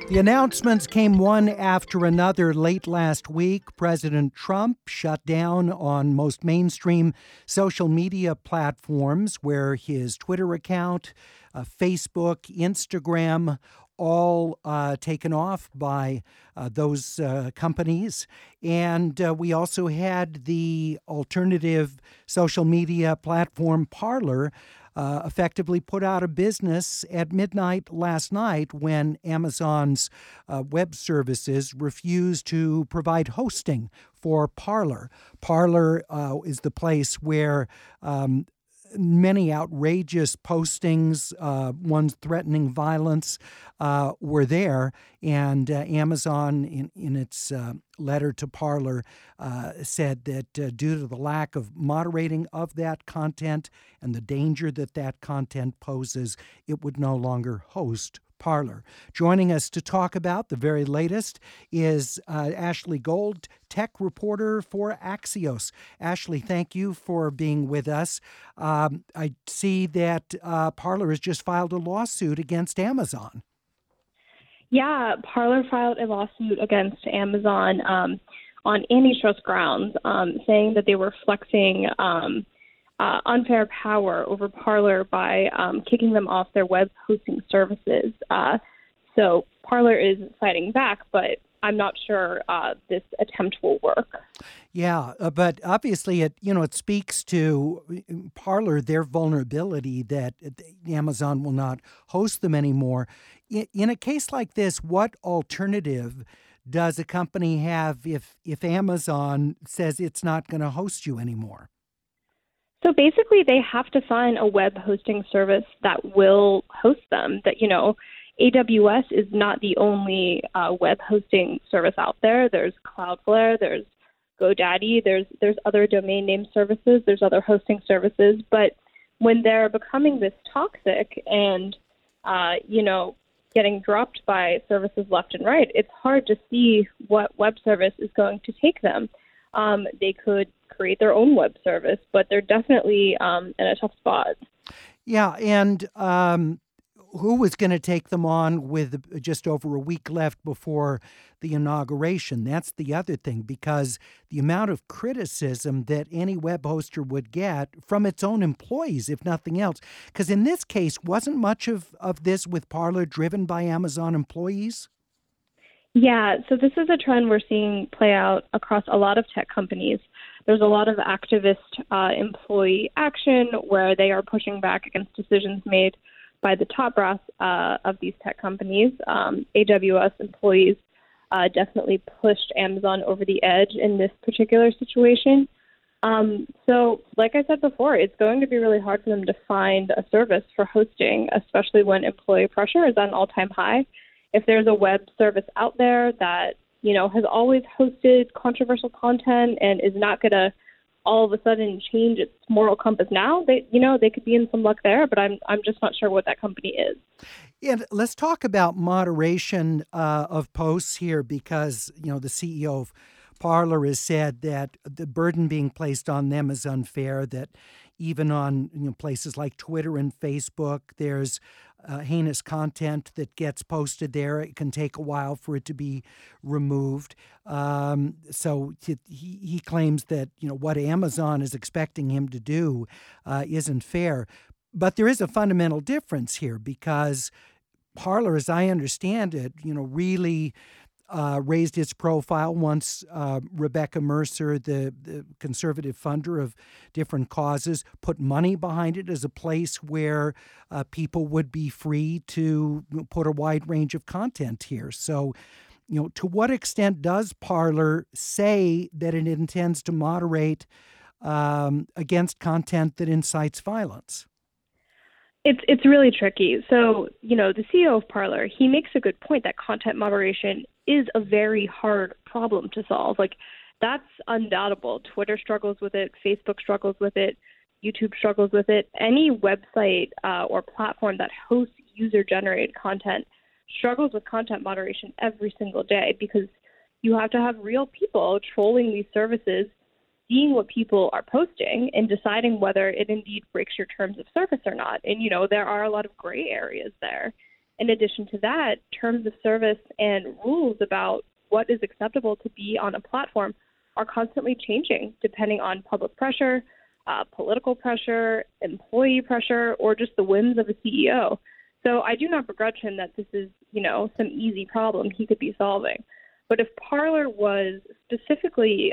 The announcements came one after another late last week. President Trump shut down on most mainstream social media platforms where his Twitter account, Facebook, Instagram, all taken off by those companies. And we also had the alternative social media platform Parler effectively put out of business at midnight last night when Amazon's web services refused to provide hosting for Parler. Parler is the place where many outrageous postings, ones threatening violence, were there. And Amazon, in its letter to Parler, said that due to the lack of moderating of that content and the danger that that content poses, it would no longer host Parler. Joining us to talk about the very latest is Ashley Gold, tech reporter for Axios. Ashley, thank you for being with us. I see that Parler has just filed a lawsuit against Amazon. Yeah, Parler filed a lawsuit against Amazon on antitrust grounds, saying that they were flexing unfair power over Parler by kicking them off their web hosting services. So Parler is fighting back, but I'm not sure this attempt will work. Yeah, but obviously it speaks to Parler, their vulnerability that Amazon will not host them anymore. In a case like this, what alternative does a company have if Amazon says it's not going to host you anymore? So basically, they have to find a web hosting service that will host them. That, AWS is not the only web hosting service out there. There's Cloudflare, there's GoDaddy, there's other domain name services, there's other hosting services. But when they're becoming this toxic and, getting dropped by services left and right, it's hard to see what web service is going to take them. They could create their own web service, but they're definitely in a tough spot. Yeah, and who was going to take them on with just over a week left before the inauguration? That's the other thing, because the amount of criticism that any web hoster would get from its own employees, if nothing else. Because in this case, wasn't much of this with Parler driven by Amazon employees? Yeah, so this is a trend we're seeing play out across a lot of tech companies. There's a lot of activist employee action where they are pushing back against decisions made by the top brass of these tech companies. AWS employees definitely pushed Amazon over the edge in this particular situation. So like I said before, it's going to be really hard for them to find a service for hosting, especially when employee pressure is at an all-time high. If there's a web service out there that, has always hosted controversial content and is not going to all of a sudden change its moral compass now, they could be in some luck there, but I'm just not sure what that company is. Yeah, let's talk about moderation of posts here, because, the CEO of Parler has said that the burden being placed on them is unfair, that even on places like Twitter and Facebook, there's heinous content that gets posted there. It can take a while for it to be removed. So he claims that what Amazon is expecting him to do isn't fair. But there is a fundamental difference here, because Parler, as I understand it, really raised its profile once Rebecca Mercer, the conservative funder of different causes, put money behind it as a place where people would be free to put a wide range of content here. So, to what extent does Parler say that it intends to moderate against content that incites violence? It's really tricky. So, the CEO of Parler, he makes a good point that content moderation is a very hard problem to solve. Like, that's undoubtable. Twitter struggles with it. Facebook struggles with it. YouTube struggles with it. Any website or platform that hosts user-generated content struggles with content moderation every single day, because you have to have real people trolling these services, seeing what people are posting and deciding whether it indeed breaks your terms of service or not. And, there are a lot of gray areas there. In addition to that, terms of service and rules about what is acceptable to be on a platform are constantly changing depending on public pressure, political pressure, employee pressure, or just the whims of a CEO. So I do not begrudge him that this is, some easy problem he could be solving. But if Parler was specifically,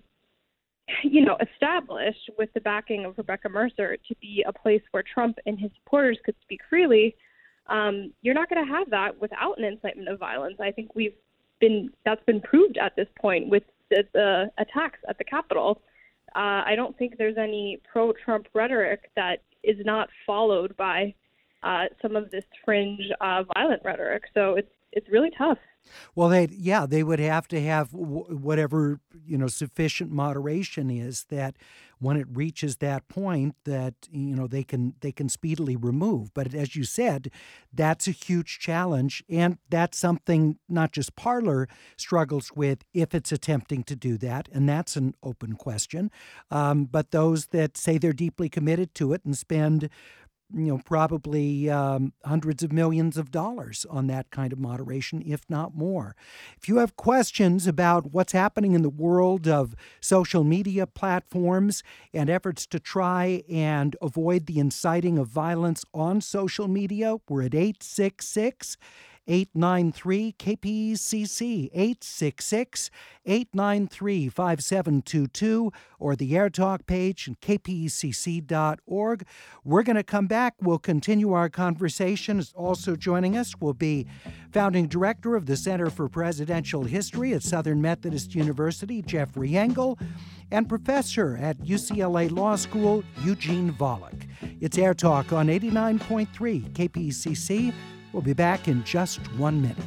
established with the backing of Rebecca Mercer to be a place where Trump and his supporters could speak freely, you're not going to have that without an incitement of violence. I think that's been proved at this point with the attacks at the Capitol. I don't think there's any pro-Trump rhetoric that is not followed by some of this fringe violent rhetoric. So it's really tough. Well, they would have to have whatever, sufficient moderation is that when it reaches that point that, they can speedily remove. But as you said, that's a huge challenge. And that's something not just Parler struggles with if it's attempting to do that. And that's an open question. But those that say they're deeply committed to it and spend probably hundreds of millions of dollars on that kind of moderation, if not more. If you have questions about what's happening in the world of social media platforms and efforts to try and avoid the inciting of violence on social media, we're at 866-893-KPCC, 866-893-5722, or the AirTalk page at kpecc.org. We're going to come back. We'll continue our conversation. Also joining us will be founding director of the Center for Presidential History at Southern Methodist University, Jeffrey Engel, and professor at UCLA Law School, Eugene Volokh. It's AirTalk on 89.3 KPCC. We'll be back in just 1 minute.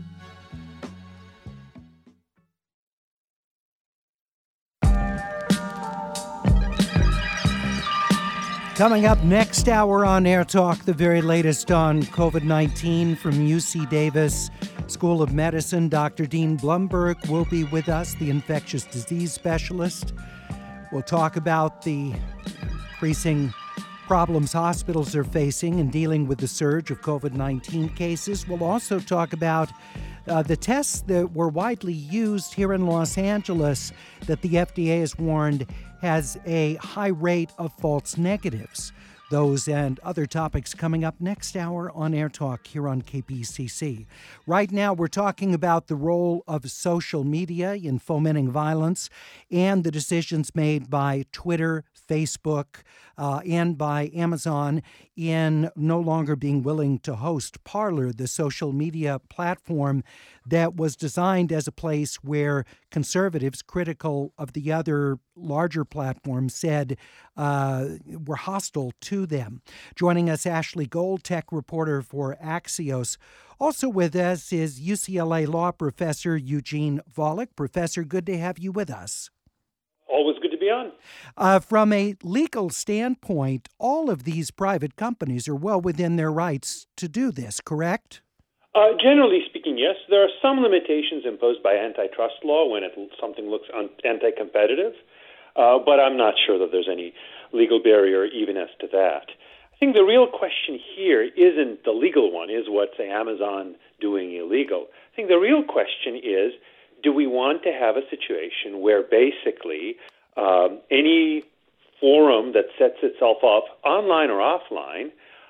Coming up next hour on Air Talk, the very latest on COVID-19 from UC Davis School of Medicine. Dr. Dean Blumberg will be with us, the infectious disease specialist. We'll talk about the increasing problems hospitals are facing in dealing with the surge of COVID-19 cases. We'll also talk about the tests that were widely used here in Los Angeles that the FDA has warned has a high rate of false negatives. Those and other topics coming up next hour on Air Talk here on KPCC. Right now, we're talking about the role of social media in fomenting violence and the decisions made by Twitter, Facebook, and by Amazon in no longer being willing to host Parler, the social media platform that was designed as a place where conservatives critical of the other larger platforms said were hostile to them. Joining us, Ashley Gold, tech reporter for Axios. Also with us is UCLA law professor Eugene Volokh. Professor, good to have you with us. Always good to be on. From a legal standpoint, all of these private companies are well within their rights to do this, correct? Generally speaking, yes. There are some limitations imposed by antitrust law when something looks anti-competitive, but I'm not sure that there's any legal barrier even as to that. I think the real question here isn't the legal one, is what, say, Amazon doing illegal. I think the real question is, do we want to have a situation where basically any forum that sets itself up online or offline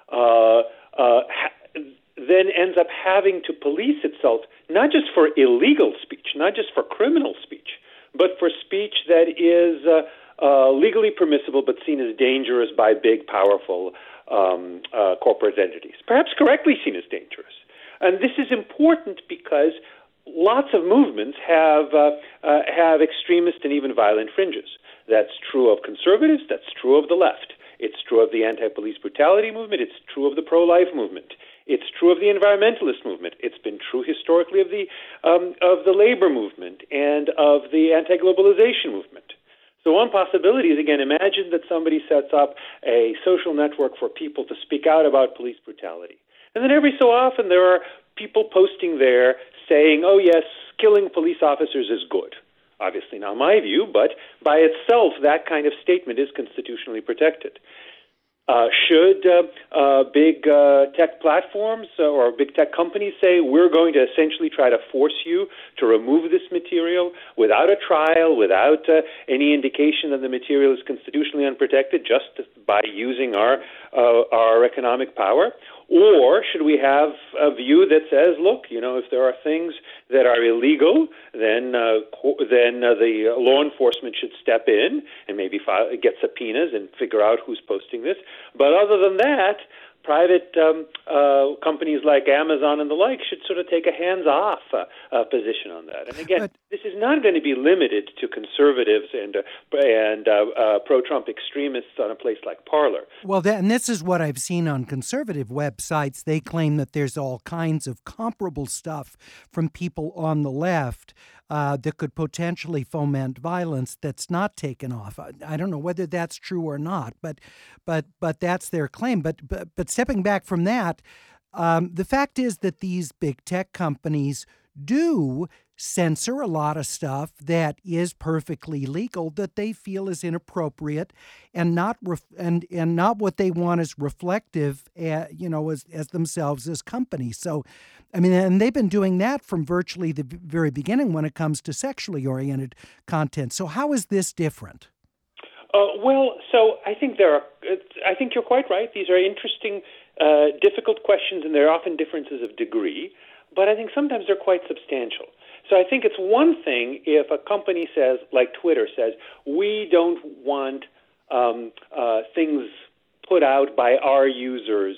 then ends up having to police itself, not just for illegal speech, not just for criminal speech, but for speech that is legally permissible but seen as dangerous by big, powerful corporate entities, perhaps correctly seen as dangerous. And this is important because lots of movements have extremist and even violent fringes. That's true of conservatives. That's true of the left. It's true of the anti-police brutality movement. It's true of the pro-life movement. It's true of the environmentalist movement. It's been true historically of the labor movement and of the anti-globalization movement. So one possibility is, again, imagine that somebody sets up a social network for people to speak out about police brutality. And then every so often there are people posting there saying, oh, yes, killing police officers is good. Obviously not my view, but by itself, that kind of statement is constitutionally protected. Should big tech platforms or big tech companies say, we're going to essentially try to force you to remove this material without a trial, without any indication that the material is constitutionally unprotected, just by using our economic power? Or should we have a view that says, look, if there are things that are illegal, then the law enforcement should step in and maybe get subpoenas and figure out who's posting this. But other than that, private companies like Amazon and the like should sort of take a hands-off position on that. And again, this is not going to be limited to conservatives and pro-Trump extremists on a place like Parler. Well, and this is what I've seen on conservative websites. They claim that there's all kinds of comparable stuff from people on the left that could potentially foment violence that's not taken off. I don't know whether that's true or not, but that's their claim. But stepping back from that, the fact is that these big tech companies do censor a lot of stuff that is perfectly legal that they feel is inappropriate and not not what they want is reflective, as themselves as companies. So, I mean, and they've been doing that from virtually the very beginning when it comes to sexually oriented content. So, how is this different? So I think I think you're quite right. These are interesting, difficult questions, and there are often differences of degree. But I think sometimes they're quite substantial. So I think it's one thing if a company says, like Twitter says, we don't want things put out by our users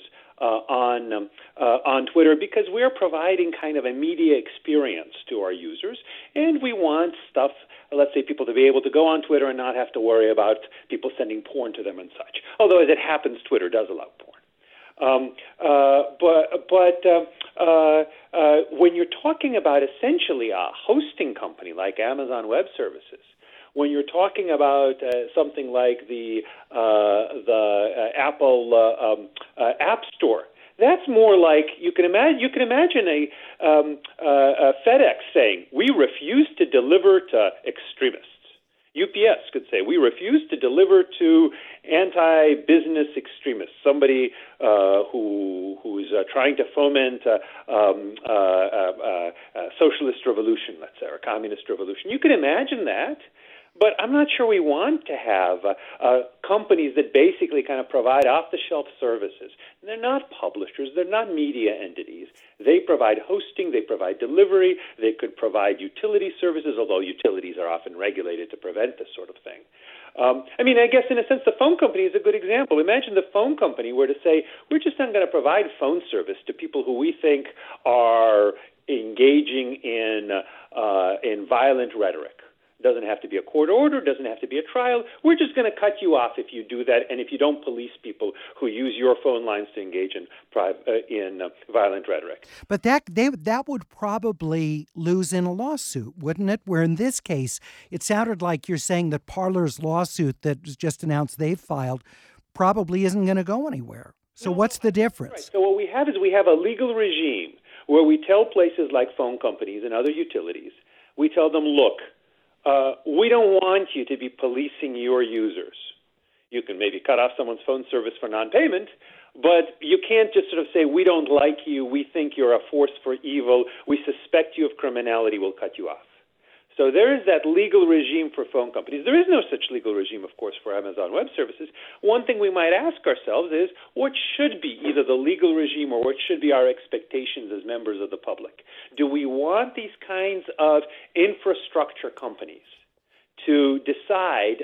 on Twitter because we're providing kind of a media experience to our users, and we want stuff, let's say, people to be able to go on Twitter and not have to worry about people sending porn to them and such. Although, as it happens, Twitter does allow porn. When you're talking about essentially a hosting company like Amazon Web Services, when you're talking about something like the Apple App Store, that's more like you can imagine a FedEx saying, "We refuse to deliver to extremists." UPS could say, "We refuse to deliver to anti-business extremists," somebody who's trying to foment a socialist revolution, let's say, or a communist revolution. You can imagine that, but I'm not sure we want to have companies that basically kind of provide off-the-shelf services. And they're not publishers. They're not media entities. They provide hosting. They provide delivery. They could provide utility services, although utilities are often regulated to prevent this sort of thing. I guess in a sense the phone company is a good example. Imagine the phone company were to say, we're just not going to provide phone service to people who we think are engaging in violent rhetoric. Doesn't have to be a court order, doesn't have to be a trial. We're just going to cut you off if you do that, and if you don't police people who use your phone lines to engage in violent rhetoric. But that would probably lose in a lawsuit, wouldn't it? Where in this case, it sounded like you're saying that Parler's lawsuit that was just announced they've filed probably isn't going to go anywhere. So what's the difference? Right. So what we have is we have a legal regime where we tell places like phone companies and other utilities, we tell them, look, we don't want you to be policing your users. You can maybe cut off someone's phone service for non-payment, but you can't just sort of say, we don't like you, we think you're a force for evil, we suspect you of criminality, we'll cut you off. So there is that legal regime for phone companies. There is no such legal regime, of course, for Amazon Web Services. One thing we might ask ourselves is, what should be either the legal regime or what should be our expectations as members of the public? Do we want these kinds of infrastructure companies to decide,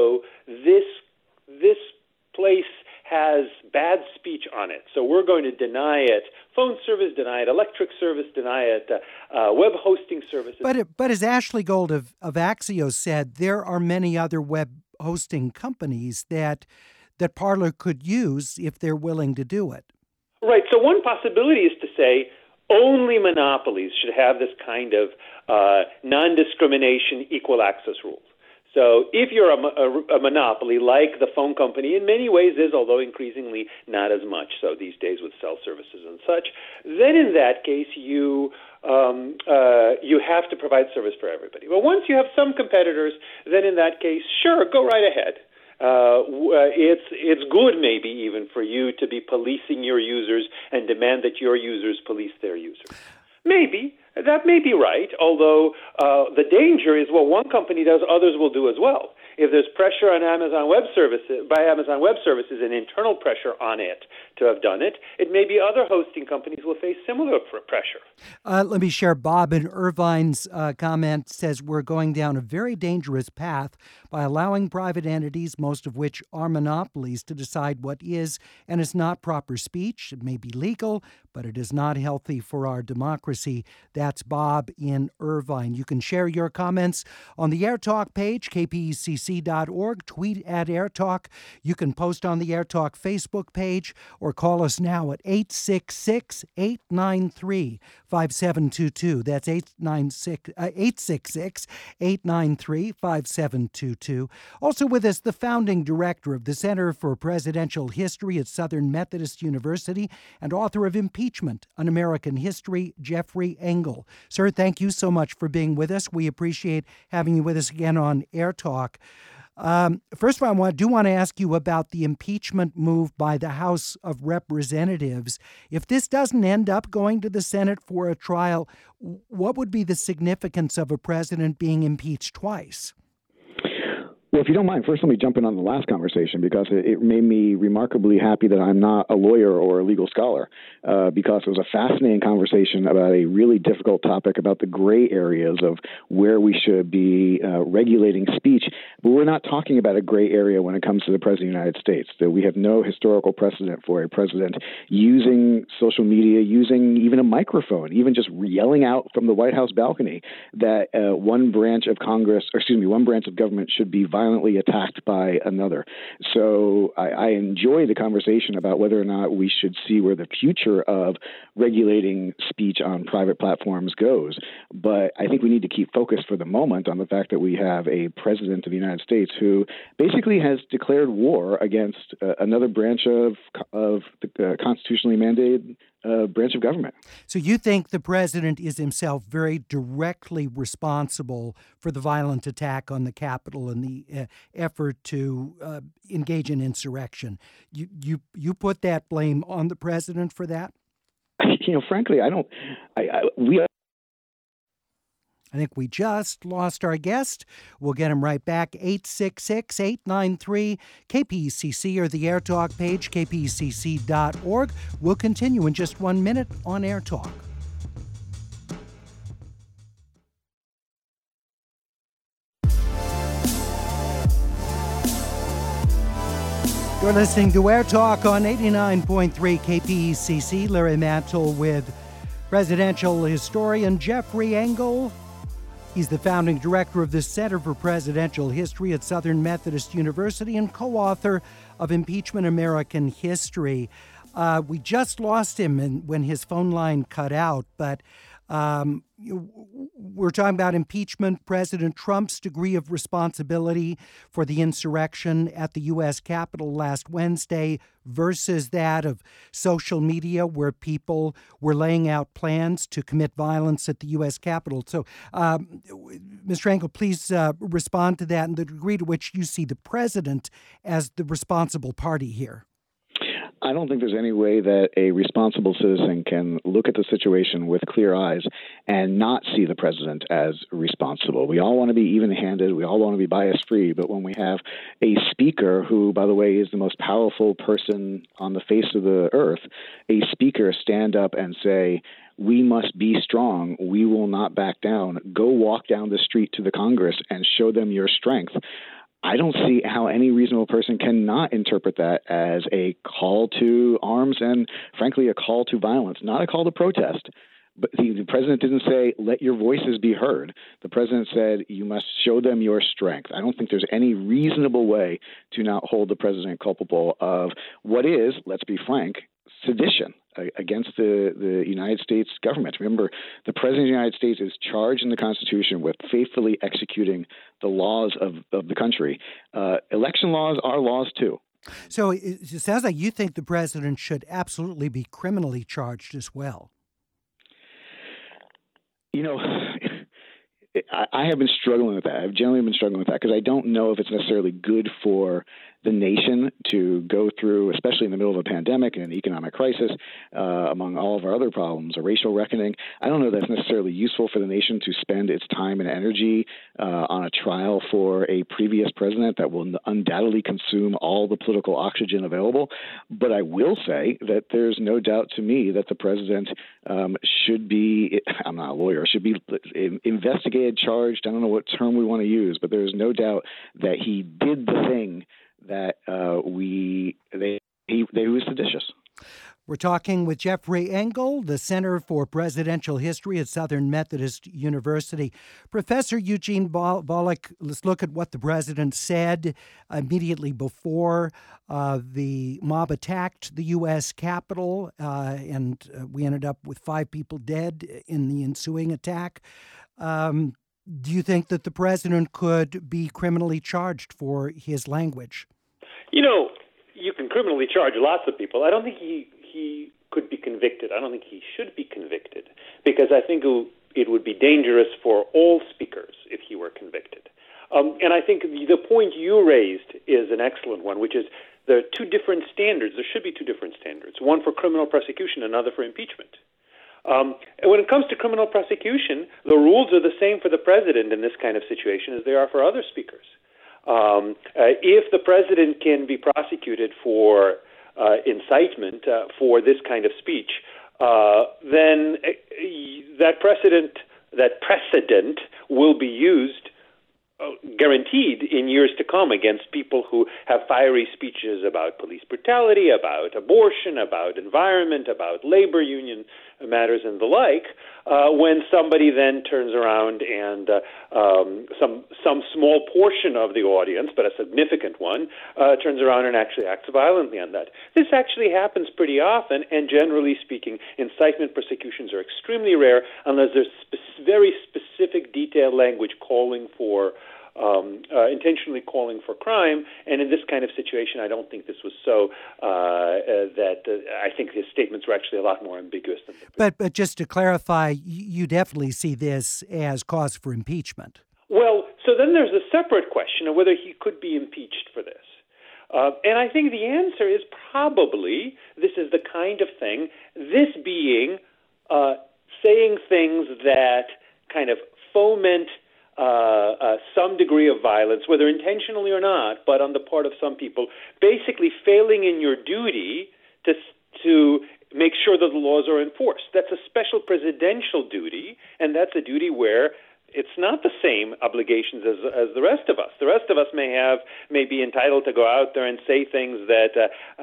this place has bad speech on it, so we're going to deny it phone service, deny it electric service, deny it web hosting services. But as Ashley Gold of Axios said, there are many other web hosting companies that Parler could use if they're willing to do it. Right. So one possibility is to say only monopolies should have this kind of non-discrimination, equal access rules. So if you're a monopoly, like the phone company in many ways is, although increasingly not as much, so these days with cell services and such, then in that case you have to provide service for everybody. But once you have some competitors, then in that case, sure, go right ahead. It's good, maybe even for you to be policing your users and demand that your users police their users. Maybe that may be right. Although the danger is what one company does, others will do as well. If there's pressure on Amazon Web Services by Amazon Web Services and internal pressure on it to have done it, it may be other hosting companies will face similar pressure. Let me share Bob in Irvine's comment. Says we're going down a very dangerous path by allowing private entities, most of which are monopolies, to decide what is and is not proper speech. It may be legal, but it is not healthy for our democracy. That's Bob in Irvine. You can share your comments on the AirTalk page, kpecc.org. Tweet at AirTalk. You can post on the AirTalk Facebook page or call us now at 866-893-5722. That's 866-893-5722. Also with us, the founding director of the Center for Presidential History at Southern Methodist University and author of Impeachment, An American History, Jeffrey Engel. Sir, thank you so much for being with us. We appreciate having you with us again on Air Talk. First of all, I do want to ask you about the impeachment move by the House of Representatives. If this doesn't end up going to the Senate for a trial, what would be the significance of a president being impeached twice? Well, if you don't mind, first let me jump in on the last conversation because it made me remarkably happy that I'm not a lawyer or a legal scholar because it was a fascinating conversation about a really difficult topic about the gray areas of where we should be regulating speech. But we're not talking about a gray area when it comes to the President of the United States. That we have no historical precedent for a president using social media, using even a microphone, even just yelling out from the White House balcony that one branch of government should be violently attacked by another. So I enjoy the conversation about whether or not we should see where the future of regulating speech on private platforms goes. But I think we need to keep focused for the moment on the fact that we have a president of the United States who basically has declared war against another branch of the constitutionally mandated branch of government. So you think the president is himself very directly responsible for the violent attack on the Capitol and the effort to engage in insurrection? You put that blame on the president for that? Frankly, I don't. I think we just lost our guest. We'll get him right back. 866-893-KPECC or the AirTalk page, kpecc.org. We'll continue in just 1 minute on AirTalk. You're listening to AirTalk on 89.3 KPECC. Larry Mantle with presidential historian Jeffrey Engel. He's the founding director of the Center for Presidential History at Southern Methodist University and co-author of Impeachment, American History. We just lost him when his phone line cut out, but we're talking about impeachment, President Trump's degree of responsibility for the insurrection at the U.S. Capitol last Wednesday versus that of social media where people were laying out plans to commit violence at the U.S. Capitol. So, Mr. Engel, please respond to that and the degree to which you see the president as the responsible party here. I don't think there's any way that a responsible citizen can look at the situation with clear eyes and not see the president as responsible. We all want to be even-handed. We all want to be bias-free. But when we have a speaker who, by the way, is the most powerful person on the face of the earth, a speaker stand up and say, we must be strong. We will not back down. Go walk down the street to the Congress and show them your strength. I don't see how any reasonable person cannot interpret that as a call to arms and, frankly, a call to violence, not a call to protest. But the president didn't say, let your voices be heard. The president said, you must show them your strength. I don't think there's any reasonable way to not hold the president culpable of what is, let's be frank, sedition against the United States government. Remember, the President of the United States is charged in the Constitution with faithfully executing the laws of the country. Election laws are laws, too. So it sounds like you think the president should absolutely be criminally charged as well. I have been struggling with that. I've generally been struggling with that because I don't know if it's necessarily good for the nation to go through, especially in the middle of a pandemic and an economic crisis, among all of our other problems, a racial reckoning. I don't know that's necessarily useful for the nation to spend its time and energy on a trial for a previous president that will undoubtedly consume all the political oxygen available. But I will say that there's no doubt to me that the president should be, I'm not a lawyer, should be investigated, charged. I don't know what term we want to use, but there's no doubt that he did the thing that he was seditious. We're talking with Jeffrey Engel, the Center for Presidential History at Southern Methodist University. Professor Eugene Volokh, let's look at what the president said immediately before the mob attacked the U.S. Capitol, and we ended up with 5 people dead in the ensuing attack. Do you think that the president could be criminally charged for his language? You know, you can criminally charge lots of people. I don't think he could be convicted. I don't think he should be convicted because I think it would be dangerous for all speakers if he were convicted. And I think the point you raised is an excellent one, which is there are 2 different standards. There should be 2 different standards, one for criminal prosecution, another for impeachment. And when it comes to criminal prosecution, the rules are the same for the president in this kind of situation as they are for other speakers. If the president can be prosecuted for incitement for this kind of speech, then that precedent will be used, guaranteed, in years to come against people who have fiery speeches about police brutality, about abortion, about environment, about labor union matters and the like, when somebody then turns around and some small portion of the audience, but a significant one, turns around and actually acts violently on that. This actually happens pretty often, and generally speaking, incitement prosecutions are extremely rare unless there's very specific detailed language calling for intentionally calling for crime, and in this kind of situation, I don't think this was so. I think his statements were actually a lot more ambiguous than. But just to clarify, you definitely see this as cause for impeachment. Well, so then there's a separate question of whether he could be impeached for this. And I think the answer is probably this is the kind of thing, this being saying things that kind of foment some degree of violence, whether intentionally or not, but on the part of some people, basically failing in your duty to make sure that the laws are enforced. That's a special presidential duty, and that's a duty where it's not the same obligations as the rest of us. The rest of us may be entitled to go out there and say things that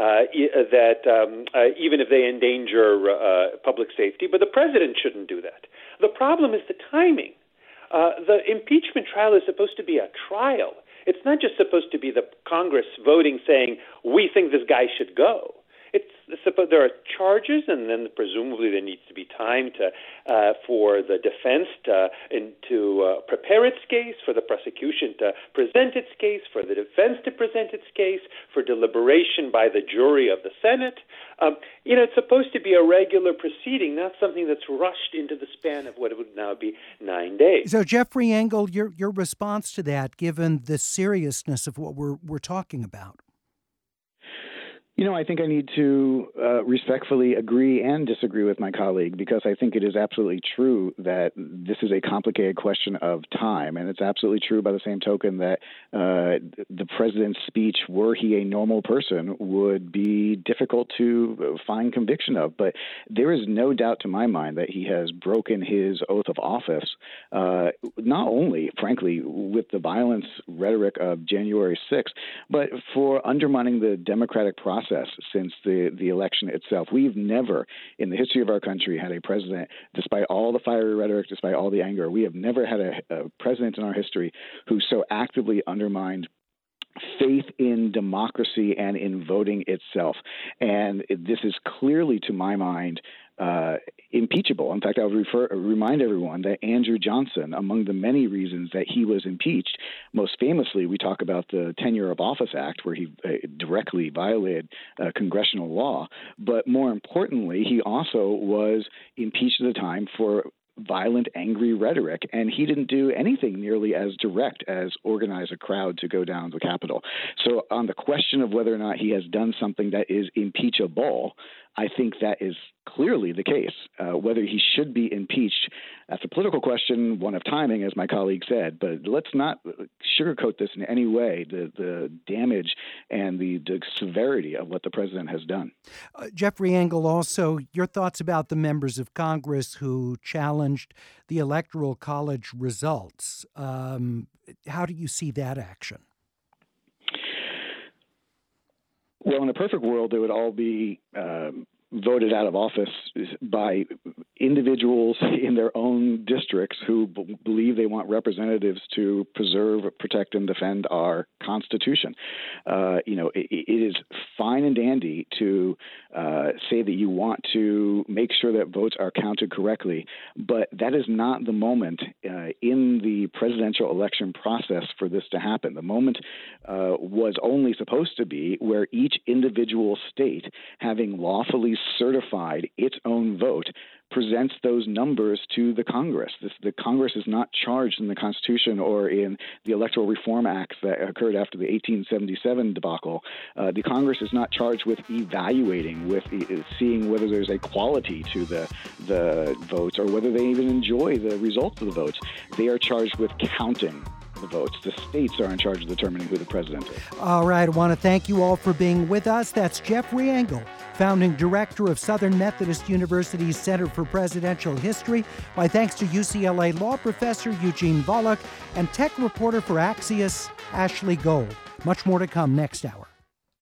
even if they endanger public safety, but the president shouldn't do that. The problem is the timing. The impeachment trial is supposed to be a trial. It's not just supposed to be the Congress voting saying, we think this guy should go. There are charges, and then presumably there needs to be time for the defense to prepare its case, for the prosecution to present its case, for the defense to present its case, for deliberation by the jury of the Senate. It's supposed to be a regular proceeding, not something that's rushed into the span of what would now be 9 days. So, Jeffrey Engel, your response to that, given the seriousness of what we're talking about? I think I need to respectfully agree and disagree with my colleague, because I think it is absolutely true that this is a complicated question of time. And it's absolutely true by the same token that the president's speech, were he a normal person, would be difficult to find conviction of. But there is no doubt to my mind that he has broken his oath of office, not only, frankly, with the violence rhetoric of January 6th, but for undermining the democratic process since the election itself. We've never, in the history of our country, had a president, despite all the fiery rhetoric, despite all the anger, we have never had a president in our history who so actively undermined faith in democracy and in voting itself. And this is clearly, to my mind, impeachable. In fact, I would remind everyone that Andrew Johnson, among the many reasons that he was impeached, most famously, we talk about the Tenure of Office Act, where he directly violated congressional law. But more importantly, he also was impeached at the time for violent, angry rhetoric, and he didn't do anything nearly as direct as organize a crowd to go down to the Capitol. So on the question of whether or not he has done something that is impeachable, I think that is clearly the case. Whether he should be impeached, that's a political question, one of timing, as my colleague said, but let's not sugarcoat this in any way, the damage and the severity of what the president has done. Jeffrey Engel, also, your thoughts about the members of Congress who challenged the Electoral College results. How do you see that action? Well, in a perfect world, they would all be voted out of office by individuals in their own districts who believe they want representatives to preserve, protect, and defend our Constitution. It is fine and dandy to say that you want to make sure that votes are counted correctly, but that is not the moment in the presidential election process for this to happen. The moment was only supposed to be where each individual state, having lawfully certified its own vote, presents those numbers to the Congress. The Congress is not charged in the Constitution or in the Electoral Reform Acts that occurred after the 1877 debacle. The Congress is not charged with evaluating, with seeing whether there's a quality to the votes or whether they even enjoy the results of the votes. They are charged with counting the votes. The states are in charge of determining who the president is. All right. I want to thank you all for being with us. That's Jeffrey Engel, founding director of Southern Methodist University's Center for Presidential History. My thanks to UCLA law professor Eugene Volokh and tech reporter for Axios, Ashley Gold. Much more to come next hour.